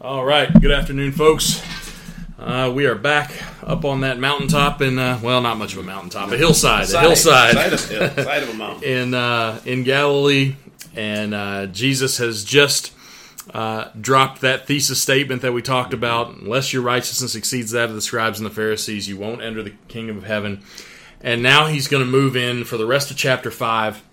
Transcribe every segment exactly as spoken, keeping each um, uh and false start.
All right, good afternoon, folks. Uh, we are back up on that mountaintop in, uh, well, not much of a mountaintop, a hillside, side, a hillside. Side of, hill, side of a mountain. in, uh, in Galilee, and uh, Jesus has just uh, dropped that thesis statement that we talked about. Unless your righteousness exceeds that of the scribes and the Pharisees, you won't enter the kingdom of heaven. And now he's going to move in for the rest of chapter five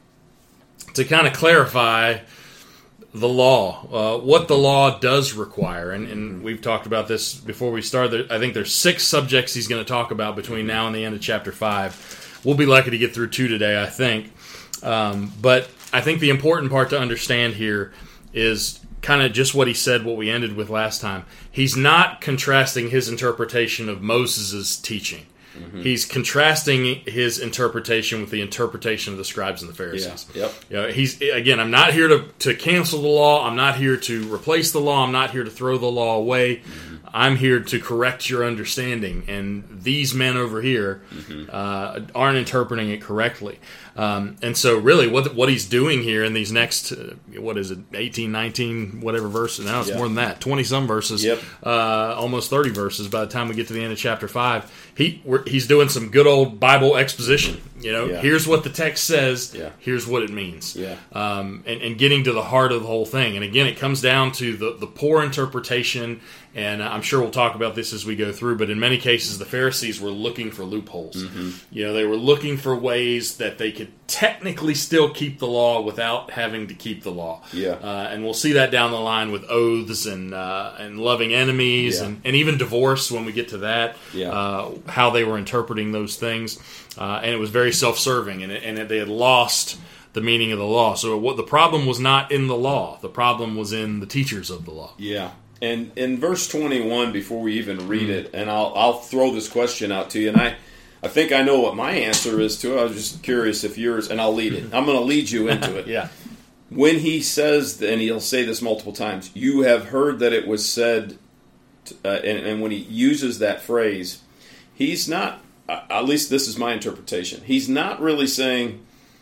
to kind of clarify the law, uh, what the law does require. And, and we've talked about this before we started. I think there's six subjects he's going to talk about between now and the end of chapter five. We'll be lucky to get through two today, I think. Um, but I think the important part to understand here is kind of just what he said, what we ended with last time. He's not contrasting his interpretation of Moses' teaching. Mm-hmm. He's contrasting his interpretation with the interpretation of the scribes and the Pharisees. Yeah. Yep. You know, he's again, I'm not here to, to cancel the law. I'm not here to replace the law. I'm not here to throw the law away. Mm-hmm. I'm here to correct your understanding. And these men over here mm-hmm. uh, aren't interpreting it correctly. Um, and so really what what he's doing here in these next, uh, what is it, eighteen, nineteen, whatever verses, now it's yep. more than that, twenty-some verses, yep. uh, almost thirty verses by the time we get to the end of chapter five, he we're, he's doing some good old Bible exposition. You know, yeah. here's what the text says, yeah. here's what it means, yeah. um, and, and getting to the heart of the whole thing. And again, it comes down to the, the poor interpretation, and I'm sure we'll talk about this as we go through, but in many cases, the Pharisees were looking for loopholes. Mm-hmm. You know, they were looking for ways that they could technically still keep the law without having to keep the law. Yeah. Uh, and we'll see that down the line with oaths and uh, and loving enemies yeah. and, and even divorce when we get to that, yeah. uh, how they were interpreting those things. Uh, and it was very self-serving, and, it, and it, they had lost the meaning of the law. So what the problem was not in the law. The problem was in the teachers of the law. Yeah. And in verse twenty-one, before we even read mm-hmm. it, and I'll I'll throw this question out to you, and I, I think I know what my answer is to it. I was just curious if yours, and I'll lead it. I'm going to lead you into it. Yeah. When he says, and he'll say this multiple times, you have heard that it was said, uh, and, and when he uses that phrase, he's not, at least this is my interpretation, he's not really saying,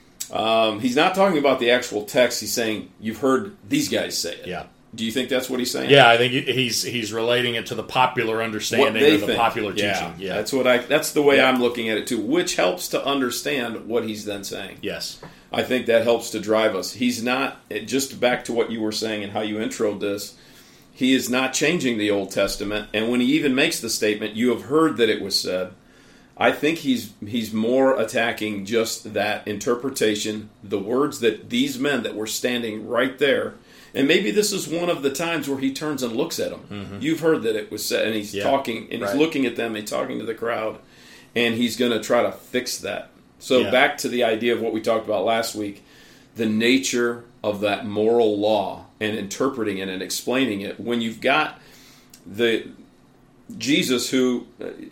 um, he's not talking about the actual text, he's saying, you've heard these guys say it. Yeah. Do you think that's what he's saying? Yeah, I think he's he's relating it to the popular understanding or the think. popular teaching. Yeah, yeah, that's what I. That's the way yeah. I'm looking at it too, which helps to understand what he's then saying. Yes, I think that helps to drive us. He's not, just back to what you were saying and how you introed this. He is not changing the Old Testament, and when he even makes the statement, "You have heard that it was said," I think he's he's more attacking just that interpretation, the words that these men that were standing right there. And maybe this is one of the times where he turns and looks at them. Mm-hmm. You've heard that it was said, and he's yeah, talking, and right. he's looking at them, and talking to the crowd, and he's going to try to fix that. So yeah. back to the idea of what we talked about last week, the nature of that moral law and interpreting it and explaining it. When you've got the Jesus, who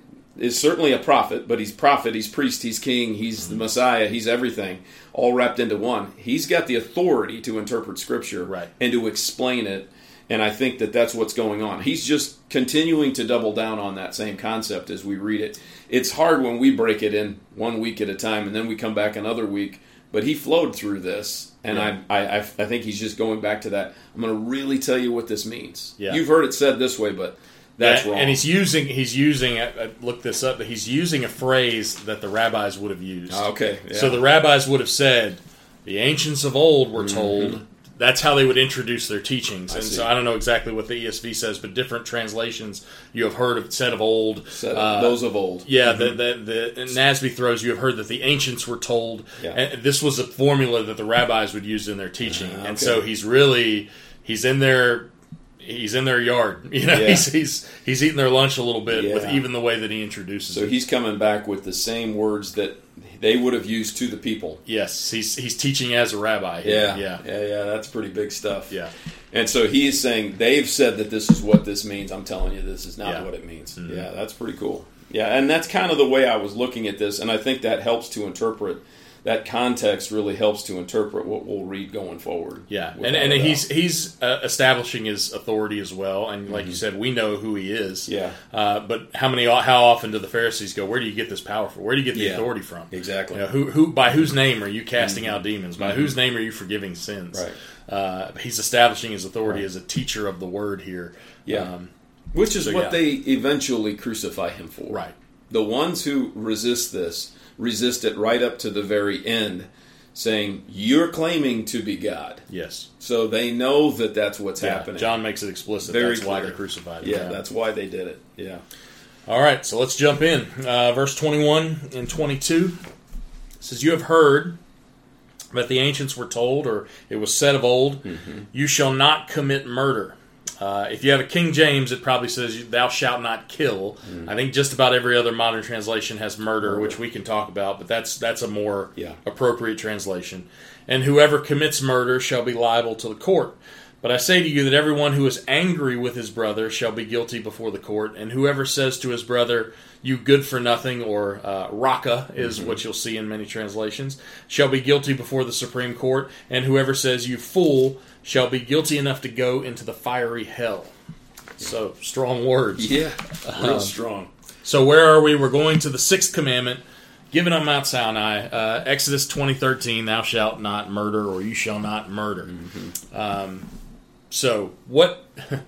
is certainly a prophet, but he's prophet, he's priest, he's king, he's mm-hmm. the Messiah, he's everything, all wrapped into one. He's got the authority to interpret Scripture right. and to explain it, and I think that that's what's going on. He's just continuing to double down on that same concept as we read it. It's hard when we break it in one week at a time, and then we come back another week, but he flowed through this, and yeah. I, I, I think he's just going back to that. I'm going to really tell you what this means. Yeah. You've heard it said this way, but that's yeah, wrong. And he's using, he's using, I looked this up, but he's using a phrase that the rabbis would have used. Okay. Yeah. So the rabbis would have said, the ancients of old were told, mm-hmm. that's how they would introduce their teachings. I and see. so I don't know exactly what the E S V says, but different translations, you have heard of, said of old. Said, uh, those of old. Yeah, mm-hmm. the, the, the N A S B throws, you have heard that the ancients were told. Yeah. And this was a formula that the rabbis would use in their teaching. Uh, okay. And so he's really, he's in their... He's in their yard, you know. Yeah. He's he's he's eating their lunch a little bit yeah. with even the way that he introduces. So it. he's coming back with the same words that they would have used to the people. Yes, he's he's teaching as a rabbi. Yeah, yeah, yeah, yeah. That's pretty big stuff. Yeah, and so he's saying they've said that this is what this means. I'm telling you, this is not yeah. what it means. Mm-hmm. Yeah, that's pretty cool. Yeah, and that's kind of the way I was looking at this, and I think that helps to interpret. That context really helps to interpret what we'll read going forward. Yeah, and and he's he's uh, establishing his authority as well. And like mm-hmm. you said, we know who he is. Yeah. Uh, but how many? How often do the Pharisees go? Where do you get this power from? Where do you get the yeah, authority from? Exactly. You know, who who by whose name are you casting mm-hmm. out demons? By mm-hmm. whose name are you forgiving sins? Right. uh, he's establishing his authority Right. as a teacher of the word here. Yeah. Um, Which is so, what yeah. they eventually crucify him for. right. The ones who resist this resist it right up to the very end, saying, "You're claiming to be God." Yes. So they know that that's what's Yeah, happening. John makes it explicit. Very That's why clear. they crucified him. Yeah, that's why they did it. Yeah. All right, so let's jump in. Uh, verse twenty-one and twenty-two says, "You have heard that the ancients were told, or it was said of old, Mm-hmm. you shall not commit murder." Uh, if you have a King James, it probably says, "Thou shalt not kill." Mm. I think just about every other modern translation has murder, which we can talk about, but that's that's a more Yeah. appropriate translation. "And whoever commits murder shall be liable to the court. But I say to you that everyone who is angry with his brother shall be guilty before the court. And whoever says to his brother, 'You good for nothing,' or uh, raka is Mm-hmm. what you'll see in many translations, shall be guilty before the Supreme Court. And whoever says, 'You fool,' shall be guilty enough to go into the fiery hell." So, strong words. Yeah. Real Um, strong. So where are we? We're going to the sixth commandment, given on Mount Sinai, uh, Exodus twenty thirteen, "Thou shalt not murder," or "You shall not murder." Mm-hmm. Um, so what?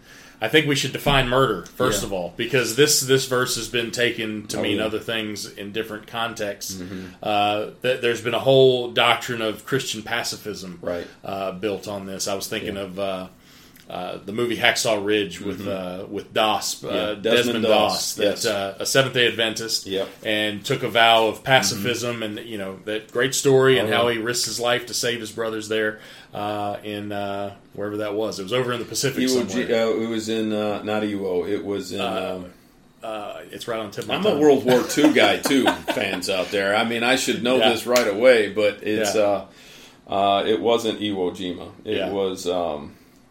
I think we should define murder first Yeah. of all, because this this verse has been taken to Oh, mean yeah. other things in different contexts. Mm-hmm. Uh, th- there's been a whole doctrine of Christian pacifism Right. uh, built on this. I was thinking Yeah. of. Uh, Uh, the movie Hacksaw Ridge with uh, with Doss, uh, Yeah, Desmond, Desmond Doss, Doss, that yes. uh, a Seventh Day Adventist, Yep. and took a vow of pacifism, and you know that great story, and Oh, how yeah. he risked his life to save his brothers there uh, in uh, wherever that was. It was over in the Pacific Iwo somewhere. G- uh, it was in, uh, not Iwo, it was in... Uh, um, Uh, it's right on the tip of my I'm a tongue. World War Two guy, too, fans out there. I mean, I should know Yeah. this right away, but it's Yeah. uh, uh, it wasn't Iwo Jima. It Yeah. was... Um,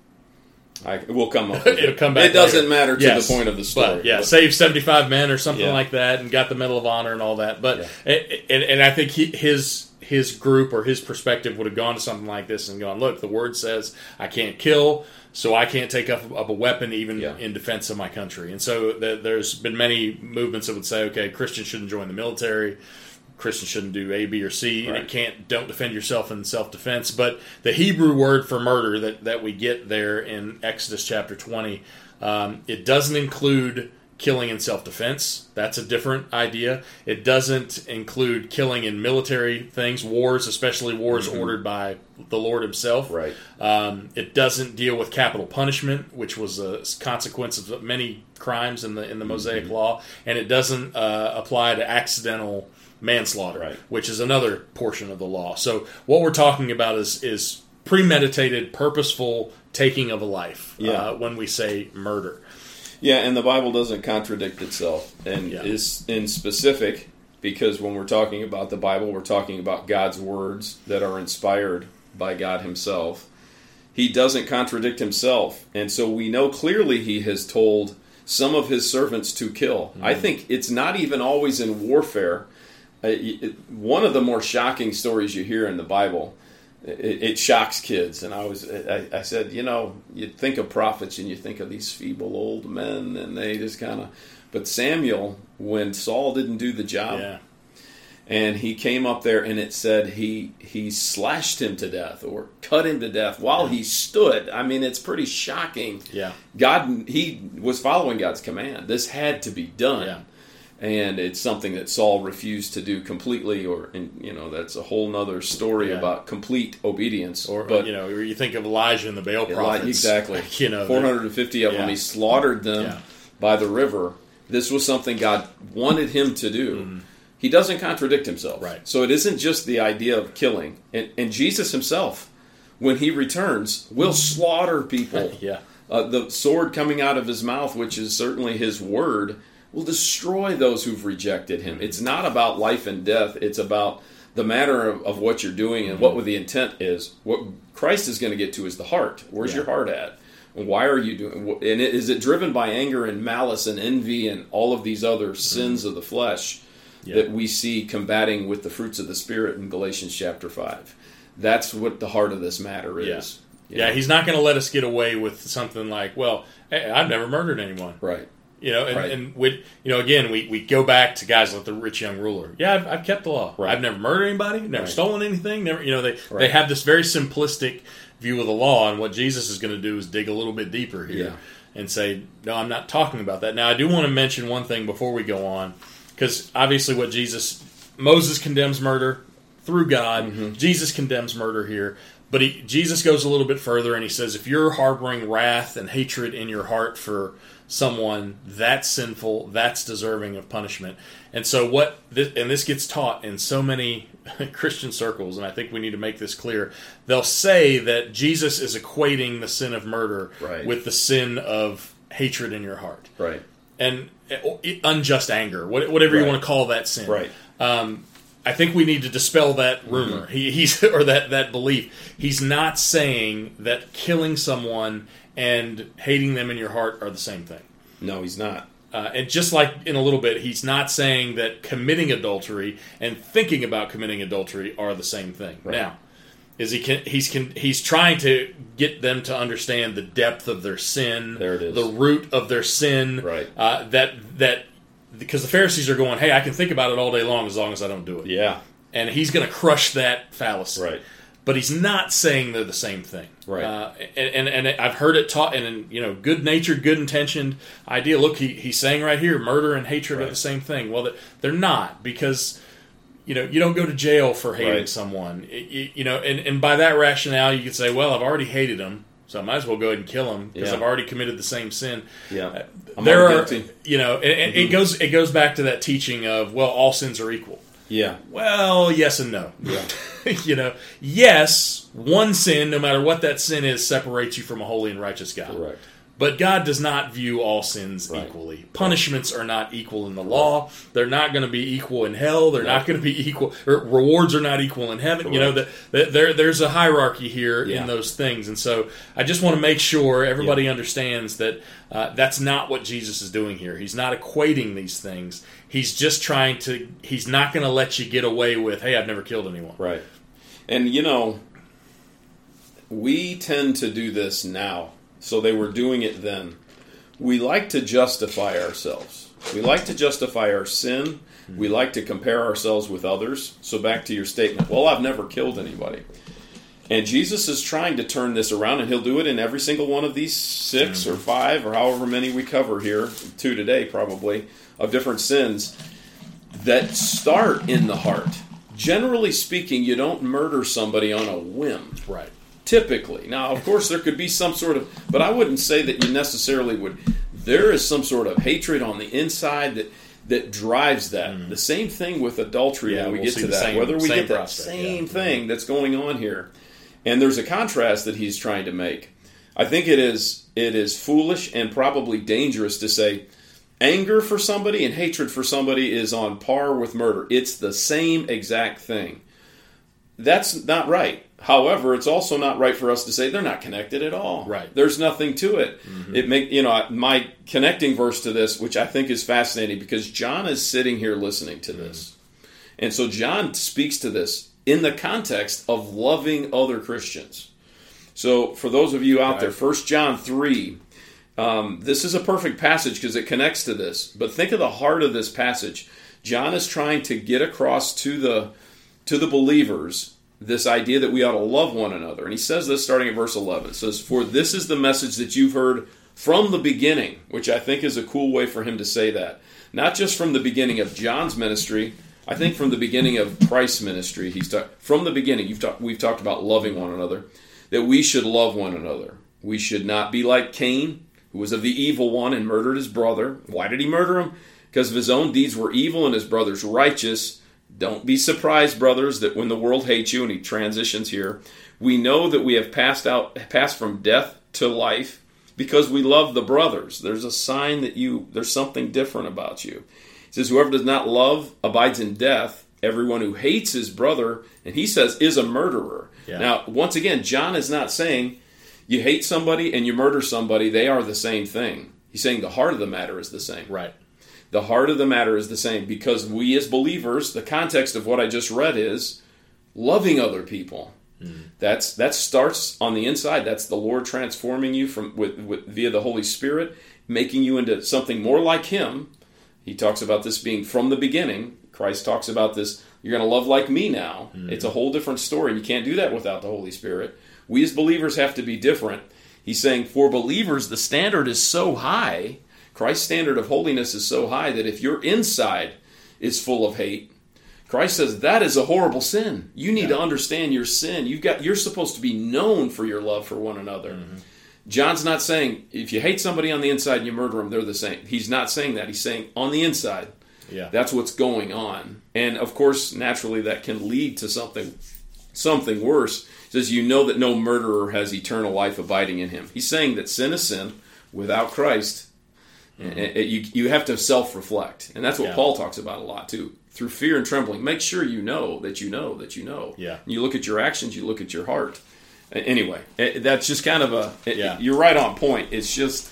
I, we'll come up with it. It'll come back It doesn't later. matter to Yes. the point of the story. But, yeah, but- saved seventy-five men or something Yeah. like that, and got the Medal of Honor and all that. But Yeah. and, and I think he, his his group or his perspective would have gone to something like this and gone, "Look, the word says I can't kill, so I can't take up, up a weapon even Yeah. in defense of my country." And so the, there's been many movements that would say, "Okay, Christians shouldn't join the military." Christians shouldn't do A, B, or C, and Right. it can't. Don't defend yourself in self-defense. But the Hebrew word for murder that, that we get there in Exodus chapter twenty, um, it doesn't include killing in self-defense. That's a different idea. It doesn't include killing in military things, wars, especially wars Mm-hmm. ordered by the Lord Himself. Right. Um, it doesn't deal with capital punishment, which was a consequence of many crimes in the in the Mosaic Mm-hmm. Law, and it doesn't uh, apply to accidental manslaughter, Right. which is another portion of the law. So what we're talking about is is premeditated, purposeful taking of a life. Yeah. Uh, when we say murder, Yeah, and the Bible doesn't contradict itself, and Yeah. is in specific because when we're talking about the Bible, we're talking about God's words that are inspired by God Himself. He doesn't contradict Himself, and so we know clearly He has told some of His servants to kill. Mm-hmm. I think it's not even always in warfare. Uh, it- one of the more shocking stories you hear in the Bible. It, it shocks kids, and I was I, I said, you know, you think of prophets and you think of these feeble old men, and they just kind of. But Samuel, when Saul didn't do the job, yeah, and he came up there, and it said he he slashed him to death or cut him to death while he stood. I mean, it's pretty shocking. yeah, God, he was following God's command. This had to be done. yeah. And it's something that Saul refused to do completely, or and, you know, that's a whole nother story Yeah. about complete obedience. Or but you know, or you think of Elijah and the Baal Eli- prophets, exactly, You know, four hundred fifty of them. yeah. He slaughtered them Yeah. by the river. This was something God wanted him to do. He doesn't contradict himself, Mm-hmm. Right. So it isn't just the idea of killing. And, and Jesus himself, when he returns, will slaughter people. yeah, Uh, the sword coming out of his mouth, which is certainly his word, will destroy those who've rejected him. It's not about life and death. It's about the matter of, of what you're doing and what the intent is. What Christ is going to get to is the heart. Where's Yeah. your heart at? And why are you doing? And it, is it driven by anger and malice and envy and all of these other sins of the flesh Yeah. that we see combating with the fruits of the Spirit in Galatians chapter five? That's what the heart of this matter is. Yeah. You yeah. know? He's not going to let us get away with something like, "Well, hey, I've never murdered anyone." Right. You know, and, Right. and we, you know, again, we, we go back to guys like the rich young ruler. Yeah, I've, I've kept the law. Right. I've never murdered anybody, never Right. stolen anything. Never, you know, they they Right. have this very simplistic view of the law. And what Jesus is going to do is dig a little bit deeper here Yeah. and say, no, I'm not talking about that. Now, I do want to mention one thing before we go on, because obviously what Jesus, Moses condemns murder through God. Mm-hmm. Jesus condemns murder here. But he, Jesus goes a little bit further, and he says, if you're harboring wrath and hatred in your heart for someone, that's sinful, that's deserving of punishment. And so what, this, and this gets taught in so many Christian circles, and I think we need to make this clear. They'll say that Jesus is equating the sin of murder right. with the sin of hatred in your heart. Right. And unjust anger, whatever right. you want to call that sin. Right. Um, I think we need to dispel that rumor. Mm-hmm. He, he's or that, that belief. He's not saying that killing someone and hating them in your heart are the same thing. No, he's not. Uh, and just like in a little bit, he's not saying that committing adultery and thinking about committing adultery are the same thing. Right. Now, is he can, he's can, he's trying to get them to understand the depth of their sin, there it is. the root of their sin. Right. Uh, that that. Because the Pharisees are going, hey, I can think about it all day long as long as I don't do it. Yeah. And he's going to crush that fallacy. Right. But he's not saying they're the same thing. Right. Uh, and, and, and I've heard it taught, and you know, good-natured, good-intentioned idea. Look, he, he's saying right here, murder and hatred right. are the same thing. Well, they're not, because you know you don't go to jail for hating right. someone. You, you know, and, and by that rationale, you could say, well, I've already hated him, so I might as well go ahead and kill him because yeah. I've already committed the same sin. Yeah, I'm there are, guilty. you know, and, and mm-hmm. it goes it goes back to that teaching of, well, all sins are equal. Yeah. Well, yes and no. Yeah. You know, yes, one sin, no matter what that sin is, separates you from a holy and righteous God. Correct. But God does not view all sins right. equally. Punishments are not equal in the law. They're not going to be equal in hell. They're no. not going to be equal. Or rewards are not equal in heaven. Correct. You know, that the, there there's a hierarchy here yeah. in those things. And so I just want to make sure everybody yeah. understands that uh, that's not what Jesus is doing here. He's not equating these things. He's just trying to, he's not going to let you get away with, hey, I've never killed anyone. Right. And, you know, we tend to do this now. So they were doing it then. We like to justify ourselves. We like to justify our sin. We like to compare ourselves with others. So back to your statement, well, I've never killed anybody. And Jesus is trying to turn this around, and he'll do it in every single one of these six mm-hmm. or five or however many we cover here, two today probably, of different sins that start in the heart. Generally speaking, you don't murder somebody on a whim. Right. Typically. Now, of course, there could be some sort of, but I wouldn't say that you necessarily would. There is some sort of hatred on the inside that that drives that. Mm. The same thing with adultery yeah, when we we'll get to that. Same, Whether we get that prospect, same yeah. thing mm-hmm. that's going on here. And there's a contrast that he's trying to make. I think it is it is foolish and probably dangerous to say anger for somebody and hatred for somebody is on par with murder. It's the same exact thing. That's not right. However, it's also not right for us to say they're not connected at all. Right. There's nothing to it. Mm-hmm. It make you know my connecting verse to this, which I think is fascinating, because John is sitting here listening to this, mm-hmm. and so John speaks to this in the context of loving other Christians. So, for those of you out right. there, First John three, um, this is a perfect passage because it connects to this. But think of the heart of this passage. John is trying to get across to the to the believers this idea that we ought to love one another. And he says this starting at verse eleven. It says, "For this is the message that you've heard from the beginning," which I think is a cool way for him to say that. Not just from the beginning of John's ministry, I think from the beginning of Christ's ministry. He's ta- From the beginning, you've ta- we've talked about loving one another, that we should love one another. We should not be like Cain, who was of the evil one and murdered his brother. Why did he murder him? Because of his own deeds were evil and his brother's righteous. Don't be surprised, brothers, that when the world hates you, and he transitions here, we know that we have passed out, passed from death to life because we love the brothers. There's a sign that you, there's something different about you. He says, whoever does not love abides in death. Everyone who hates his brother, and he says, is a murderer. Yeah. Now, once again, John is not saying you hate somebody and you murder somebody, they are the same thing. He's saying the heart of the matter is the same. Right. The heart of the matter is the same, because we as believers, the context of what I just read is loving other people. Mm. That's that starts on the inside. That's the Lord transforming you from with, with via the Holy Spirit, making you into something more like Him. He talks about this being from the beginning. Christ talks about this, you're going to love like me now. Mm. It's a whole different story. You can't do that without the Holy Spirit. We as believers have to be different. He's saying for believers, the standard is so high, Christ's standard of holiness is so high that if your inside is full of hate, Christ says that is a horrible sin. You need yeah. to understand your sin. You've got you're supposed to be known for your love for one another. Mm-hmm. John's not saying if you hate somebody on the inside and you murder them, they're the same. He's not saying that. He's saying on the inside. Yeah. That's what's going on. And of course, naturally that can lead to something something worse. He says you know that no murderer has eternal life abiding in him. He's saying that sin is sin without Christ. Mm-hmm. And you you have to self-reflect. And that's what yeah. Paul talks about a lot too. Through fear and trembling, make sure you know that you know that you know. Yeah. You look at your actions, you look at your heart. Anyway, that's just kind of a, yeah. you're right on point. It's just,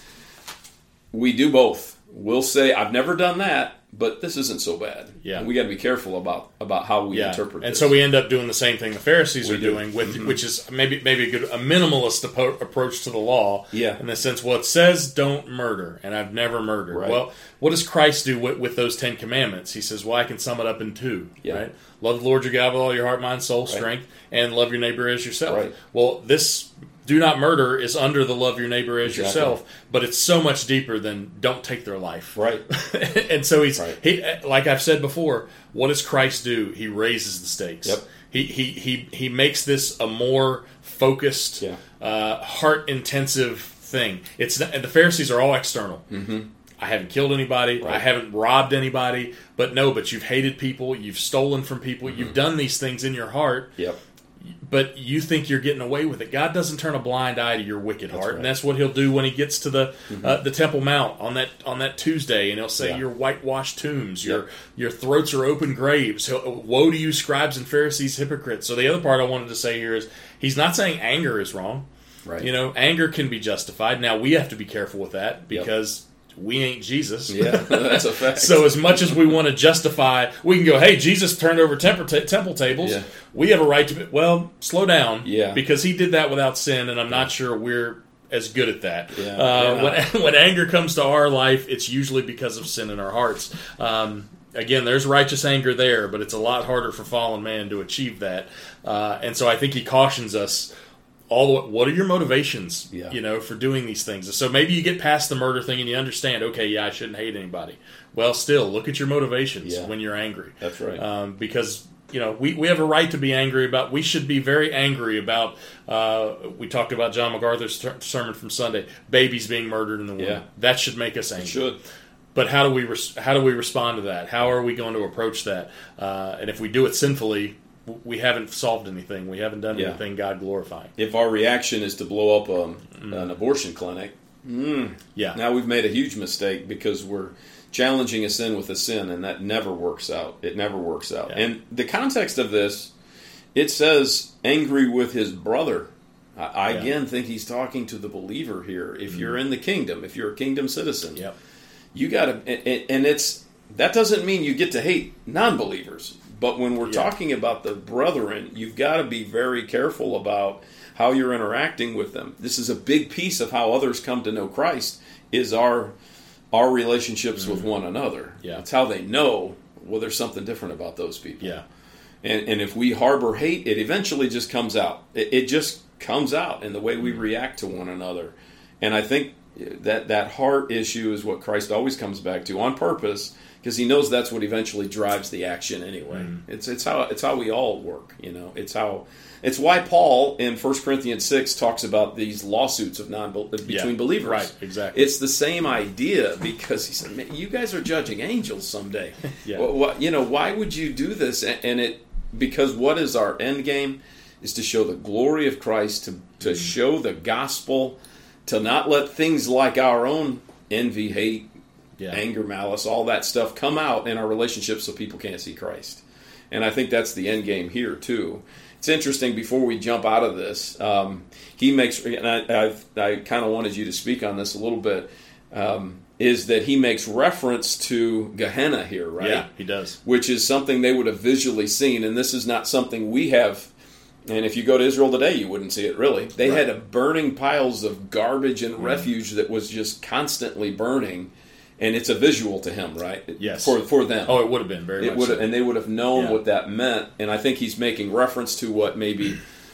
we do both. We'll say, I've never done that, but this isn't so bad. Yeah. And we got to be careful about, about how we yeah. interpret and this. And so we end up doing the same thing the Pharisees we are do. doing, with mm-hmm. which is maybe maybe a good a minimalist apo- approach to the law. Yeah. In the sense, well, it says don't murder, and I've never murdered. Right. Well, what does Christ do with, with those Ten Commandments? He says, well, I can sum it up in two. Yeah. Right? Love the Lord your God with all your heart, mind, soul, right. strength, and love your neighbor as yourself. Right. Well, this do not murder is under the love your neighbor as exactly. yourself, but it's so much deeper than don't take their life. Right. And so he's right. he, like I've said before, what does Christ do? He raises the stakes. Yep. He he he he makes this a more focused, yeah. uh, heart intensive thing. It's not, and the Pharisees are all external. Mm-hmm. I haven't killed anybody. Right. I haven't robbed anybody. But no, but you've hated people. You've stolen from people. Mm-hmm. You've done these things in your heart. Yep. But you think you're getting away with it. God doesn't turn a blind eye to your wicked that's heart, right. and that's what He'll do when He gets to the mm-hmm. uh, the Temple Mount on that on that Tuesday, and He'll say, yeah. "Your whitewashed tombs, yep. your your throats are open graves. He'll, woe to you, scribes and Pharisees, hypocrites." So the other part I wanted to say here is He's not saying anger is wrong. Right. You know, anger can be justified. Now we have to be careful with that because. Yep. We ain't Jesus. Yeah, that's a fact. So as much as we want to justify, we can go, hey, Jesus turned over temple, ta- temple tables. Yeah. We have a right to be, well, slow down. Yeah. Because He did that without sin, and I'm not sure we're as good at that. Yeah, uh, when, when anger comes to our life, it's usually because of sin in our hearts. Um, again, there's righteous anger there, but it's a lot harder for fallen man to achieve that. Uh, and so I think He cautions us all the way, what are your motivations, yeah. you know, for doing these things? So maybe you get past the murder thing and you understand, okay, yeah, I shouldn't hate anybody. Well, still, look at your motivations yeah. when you're angry. That's right. Um, because, you know, we, we have a right to be angry about, we should be very angry about, uh, we talked about John MacArthur's ter- sermon from Sunday, babies being murdered in the womb. Yeah. That should make us angry. It should. But how do we res- how do we respond to that? How are we going to approach that? Uh, and if we do it sinfully, we haven't solved anything. We haven't done yeah. anything God glorifying. If our reaction is to blow up a, mm. an abortion clinic, mm, yeah. now we've made a huge mistake because we're challenging a sin with a sin, and that never works out. It never works out. Yeah. And the context of this, it says angry with his brother. I, I yeah. again think he's talking to the believer here. If mm. you're in the kingdom, if you're a kingdom citizen, yep. you got to, and, and it's that doesn't mean you get to hate non-believers. But when we're yeah. talking about the brethren, you've got to be very careful about how you're interacting with them. This is a big piece of how others come to know Christ, is our our relationships mm-hmm. with one another. Yeah. It's how they know, well, there's something different about those people. Yeah. And, and if we harbor hate, it eventually just comes out. It, it just comes out in the way we react to one another. And I think that that heart issue is what Christ always comes back to on purpose, because He knows that's what eventually drives the action anyway. Mm. It's it's how it's how we all work, you know. It's how it's why Paul in First Corinthians six talks about these lawsuits of non between yeah, believers. Right, exactly. It's the same idea, because he said, "Man, you guys are judging angels someday." yeah. Well, what, you know, why would you do this? And it because what is our end game is to show the glory of Christ, to to mm. show the gospel, to not let things like our own envy, hate, yeah. anger, malice, all that stuff come out in our relationships so people can't see Christ. And I think that's the end game here, too. It's interesting, before we jump out of this, um, he makes, and I, I've, I kind of wanted you to speak on this a little bit, um, is that he makes reference to Gehenna here, right? Yeah, he does. Which is something they would have visually seen, and this is not something we have. And if you go to Israel today, you wouldn't see it, really. They right. had a burning piles of garbage and mm. refuge that was just constantly burning. And it's a visual to him, right? Yes. For for them. Oh, it would have been very it much would have, so. And they would have known yeah. what that meant. And I think he's making reference to what maybe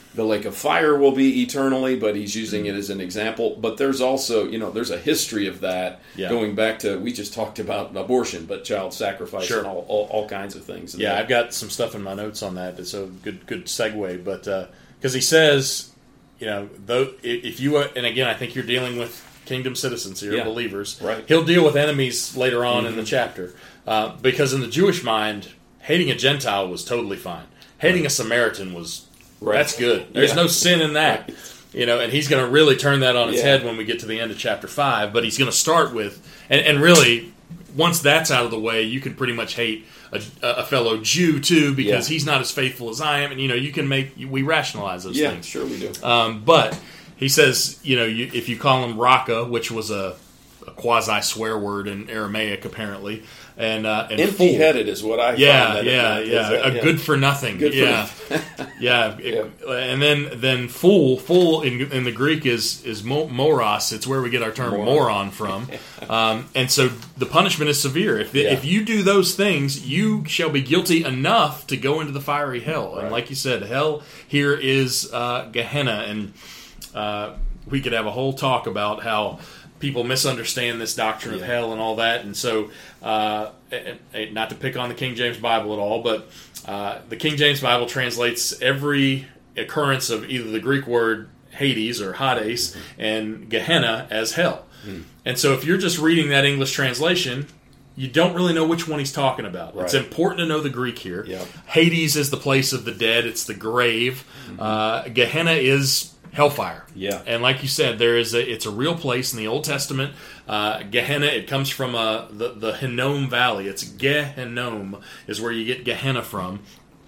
the lake of fire will be eternally, but he's using it as an example. But there's also, you know, there's a history of that yeah. going back to, we just talked about abortion, but child sacrifice sure. and all, all, all kinds of things. Yeah, that. I've got some stuff in my notes on that. It's a good good segue. But because uh, he says, you know, though if you, and again, I think you're dealing with kingdom citizens here, yeah. believers. Right. He'll deal with enemies later on mm-hmm. in the chapter. Uh, because in the Jewish mind, hating a Gentile was totally fine. Hating right. a Samaritan was, right. that's good. There's yeah. no sin in that. Right. You know, and he's going to really turn that on its yeah. head when we get to the end of chapter five. But he's going to start with, and, and really, once that's out of the way, you can pretty much hate a, a fellow Jew too, because yeah. he's not as faithful as I am. And, you know, you can make, we rationalize those yeah, things. Yeah, sure we do. Um, but he says, you know, you, if you call him Raka, which was a, a quasi swear word in Aramaic apparently, and, uh, and empty-headed is what I yeah, find. Yeah, yeah, yeah. A yeah. good for nothing. Good yeah. for nothing. yeah. yeah. And then then fool, fool in, in the Greek is is mo- moros. It's where we get our term moron, moron from. um, and so the punishment is severe. If yeah. if you do those things, you shall be guilty enough to go into the fiery hell. Right. And like you said, hell here is uh, Gehenna. And uh, we could have a whole talk about how people misunderstand this doctrine yeah. of hell and all that. And so, uh, not to pick on the King James Bible at all, but uh, the King James Bible translates every occurrence of either the Greek word Hades or Hades mm-hmm. and Gehenna as hell. Mm. And so if you're just reading that English translation, you don't really know which one he's talking about. Right. It's important to know the Greek here. Yep. Hades is the place of the dead. It's the grave. Mm-hmm. Uh, Gehenna is hellfire. Yeah. And like you said, there is a, it's a real place in the Old Testament. Uh, Gehenna, it comes from uh, the, the Hinnom Valley. It's Gehinnom is where you get Gehenna from.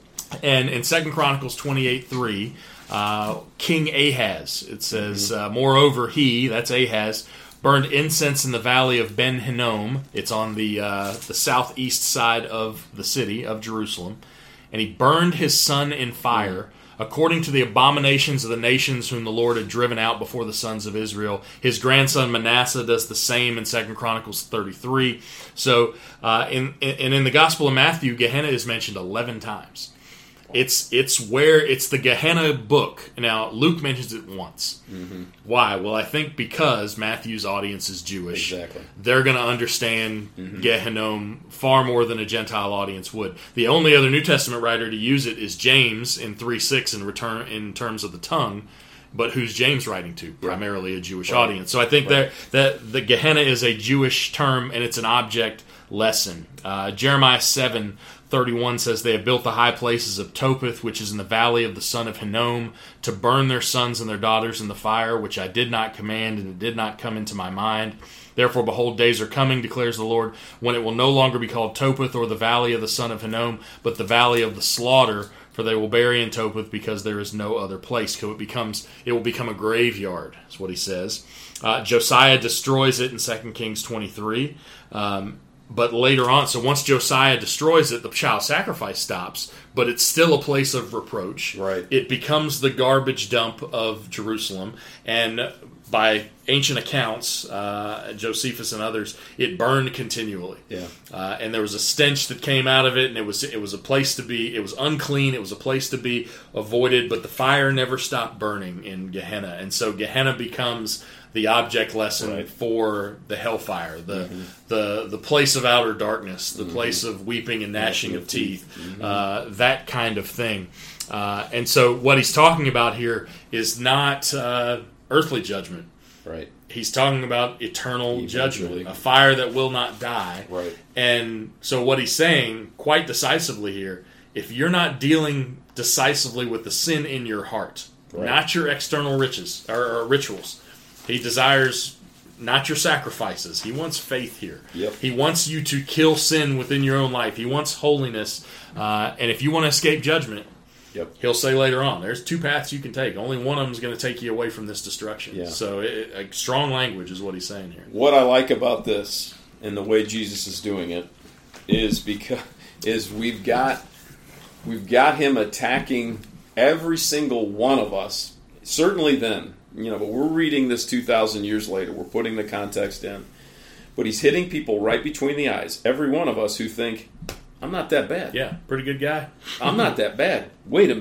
And in Second Chronicles twenty-eight three, uh, King Ahaz, it says, mm-hmm. uh, moreover he, that's Ahaz, burned incense in the valley of Ben Hinnom. It's on the uh, the southeast side of the city of Jerusalem. And he burned his son in fire, mm-hmm. according to the abominations of the nations whom the Lord had driven out before the sons of Israel. His grandson Manasseh does the same in Second Chronicles thirty-three. So, uh, in, in, and in the Gospel of Matthew, Gehenna is mentioned eleven times. It's it's where it's the Gehenna book. Now Luke mentions it once. Mm-hmm. Why? Well, I think because Matthew's audience is Jewish. Exactly. They're going to understand mm-hmm. Gehinnom far more than a Gentile audience would. The only other New Testament writer to use it is James in three six in return in terms of the tongue. But who's James writing to? Primarily a Jewish right. audience. So I think right. that that the Gehenna is a Jewish term and it's an object lesson. Uh, Jeremiah seven. thirty-one says, they have built the high places of Topheth, which is in the valley of the son of Hinnom, to burn their sons and their daughters in the fire, which I did not command, and it did not come into my mind. Therefore, behold, days are coming, declares the Lord, when it will no longer be called Topheth or the valley of the son of Hinnom, but the valley of the slaughter, for they will bury in Topheth, because there is no other place. So it becomes, it will become a graveyard, is what he says. Uh, Josiah destroys it in Second Kings twenty-three. Um, But later on, so once Josiah destroys it, the child sacrifice stops, but it's still a place of reproach. Right. It becomes the garbage dump of Jerusalem, and by ancient accounts, uh, Josephus and others, it burned continually. Yeah. Uh, and there was a stench that came out of it, and it was it was a place to be. It was unclean. It was a place to be avoided. But the fire never stopped burning in Gehenna, and so Gehenna becomes the object lesson right. for the hellfire, the mm-hmm. the the place of outer darkness, the mm-hmm. place of weeping and gnashing, gnashing of teeth, teeth. Mm-hmm. Uh, that kind of thing. Uh, and so what he's talking about here is not uh, earthly judgment. Right. He's talking about eternal Eventually. judgment, a fire that will not die. Right. And so what he's saying quite decisively here, if you're not dealing decisively with the sin in your heart, right. not your external riches or, or rituals, he desires not your sacrifices. He wants faith here. Yep. He wants you to kill sin within your own life. He wants holiness. Uh, and if you want to escape judgment, yep. he'll say later on, there's two paths you can take. Only one of them is going to take you away from this destruction. Yeah. So it, a strong language is what he's saying here. What I like about this and the way Jesus is doing it is because is we've got we've got him attacking every single one of us. Certainly then. You know, but we're reading this two thousand years later. We're putting the context in. But he's hitting people right between the eyes. Every one of us who think, I'm not that bad. Yeah, pretty good guy. I'm not that bad. Wait a minute.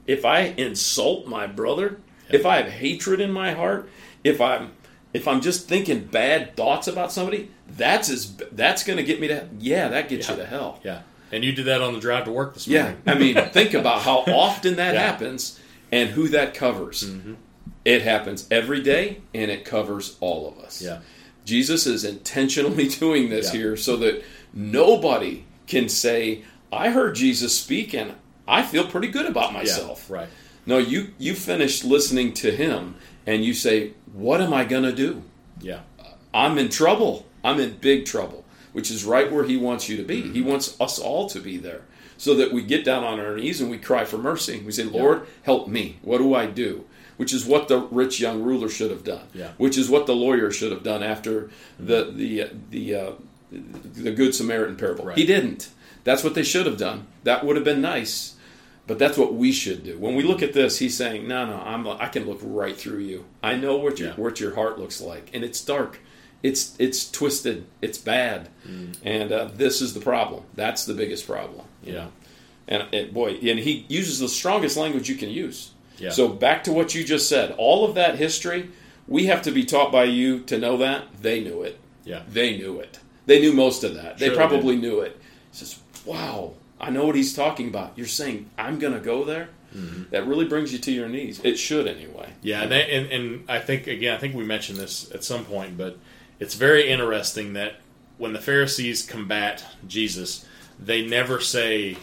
if I insult my brother, if I have hatred in my heart, if I'm if I'm just thinking bad thoughts about somebody, that's as that's going to get me to yeah, that gets yeah. you to hell. Yeah, and you did that on the drive to work this Yeah, morning. I mean, think about how often that Yeah. happens and who that covers. Mm-hmm. It happens every day, and it covers all of us. Yeah. Jesus is intentionally doing this Yeah. here so that nobody can say, I heard Jesus speak and I feel pretty good about myself. Yeah, right. No, you, you finish listening to him and you say, what am I going to do? Yeah. I'm in trouble. I'm in big trouble, which is right where he wants you to be. Mm-hmm. He wants us all to be there so that we get down on our knees and we cry for mercy. We say, Lord, yeah. help me. What do I do? Which is what the rich young ruler should have done. Yeah. Which is what the lawyer should have done after the the the uh, the Good Samaritan parable. Right. He didn't. That's what they should have done. That would have been nice. But that's what we should do. When we look at this, he's saying, no, no, I'm, I can look right through you. I know what your, yeah. what your heart looks like. And it's dark. It's it's twisted. It's bad. Mm. And uh, this is the problem. That's the biggest problem. Yeah. Know? And it, boy, and he uses the strongest language you can use. Yeah. So back to what you just said. All of that history, we have to be taught by you to know that. They knew it. Yeah. They knew it. They knew most of that. Sure they probably they knew it. He says, wow, I know what he's talking about. You're saying, I'm going to go there? Mm-hmm. That really brings you to your knees. It should anyway. Yeah, and, and and I think, again, I think we mentioned this at some point, but it's very interesting that when the Pharisees combat Jesus, they never say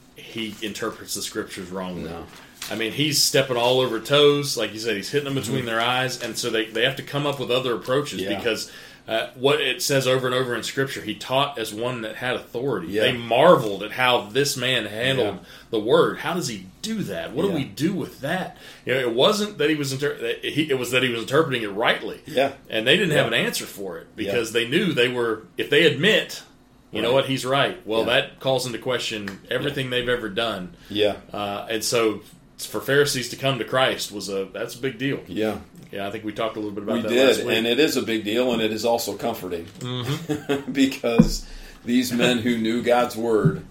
he interprets the scriptures wrongly. No. I mean, he's stepping all over toes. Like you said, he's hitting them between mm-hmm. their eyes. And so they, they have to come up with other approaches yeah. because uh, what it says over and over in Scripture, he taught as one that had authority. Yeah. They marveled at how this man handled yeah. the word. How does he do that? What yeah. do we do with that? You know, it wasn't that he was inter- that he, it was that he was interpreting it rightly. Yeah. And they didn't yeah. have an answer for it because yeah. they knew they were, if they admit, you right. know what, he's right. Well, yeah. that calls into question everything yeah. they've ever done. Yeah. Uh, and so for Pharisees to come to Christ was a that's a big deal. Yeah, yeah. I think we talked a little bit about we that did, last week. And it is a big deal, and it is also comforting mm-hmm. because these men who knew God's word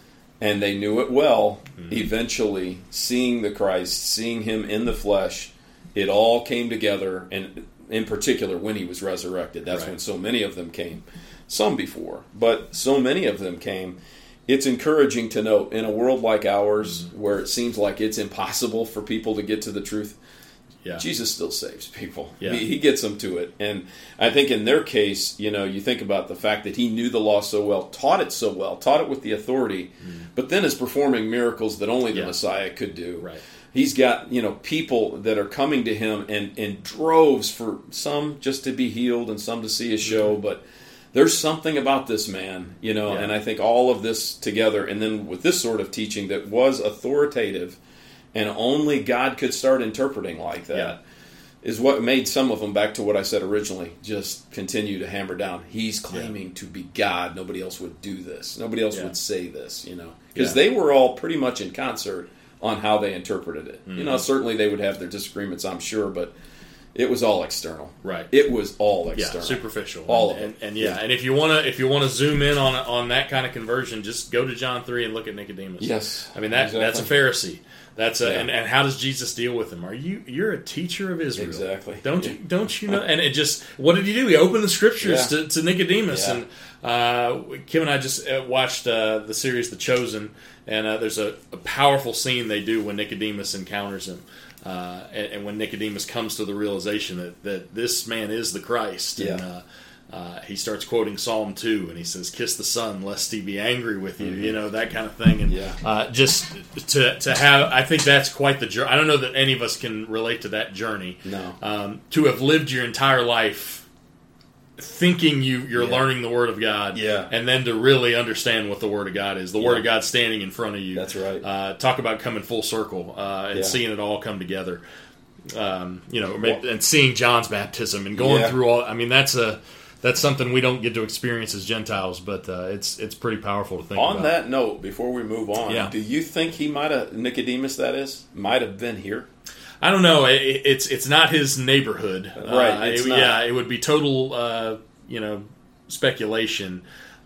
and they knew it well, mm-hmm. eventually seeing the Christ, seeing Him in the flesh, it all came together. And in particular, when He was resurrected, that's right. when so many of them came. Some before, but so many of them came. It's encouraging to note in a world like ours mm-hmm. where it seems like it's impossible for people to get to the truth, yeah. Jesus still saves people. Yeah. He, he gets them to it. And I think in their case, you know, you think about the fact that he knew the law so well, taught it so well, taught it with the authority, mm-hmm. but then is performing miracles that only the yeah. Messiah could do. Right. He's got, you know, people that are coming to him in, in droves, for some just to be healed and some to see a show, mm-hmm. but there's something about this man, you know, yeah. and I think all of this together, and then with this sort of teaching that was authoritative, and only God could start interpreting like that, yeah. is what made some of them, back to what I said originally, just continue to hammer down. He's claiming yeah. to be God. Nobody else would do this. Nobody else yeah. would say this, you know, because yeah. they were all pretty much in concert on how they interpreted it. Mm-hmm. You know, certainly they would have their disagreements, I'm sure, but it was all external. Right. It was all external. Yeah, superficial. All and, of it. And, and yeah, yeah, and if you want to if you want to zoom in on on that kind of conversion, just go to John three and look at Nicodemus. Yes. I mean that exactly. that's a Pharisee. That's a yeah. and, and how does Jesus deal with him? Are you you're a teacher of Israel? Exactly. Don't yeah. you don't you know? And it just what did he do? He opened the scriptures yeah. to, to Nicodemus, yeah. and uh, Kim and I just watched uh, the series The Chosen, and uh, there's a, a powerful scene they do when Nicodemus encounters him. Uh, and, and when Nicodemus comes to the realization that, that this man is the Christ, yeah. and uh, uh, he starts quoting Psalm two, and he says, "Kiss the Son, lest he be angry with you," mm-hmm. you know, that kind of thing. And yeah. uh, just to to have, I think that's quite the journey. I don't know that any of us can relate to that journey. No, um, to have lived your entire life thinking you you're yeah. learning the Word of God, yeah. and then to really understand what the Word of God is, the yeah. Word of God standing in front of you. That's right. Uh, talk about coming full circle uh, and yeah. seeing it all come together. Um, you know, and seeing John's baptism and going yeah. through all. I mean, that's a that's something we don't get to experience as Gentiles, but uh, it's it's pretty powerful to think on about. On that note, before we move on, yeah. do you think he might have Nicodemus? That is, might have been here. I don't know. It, it's it's not his neighborhood, right? Uh, it's it, not. Yeah, it would be total. Uh, you know, speculation.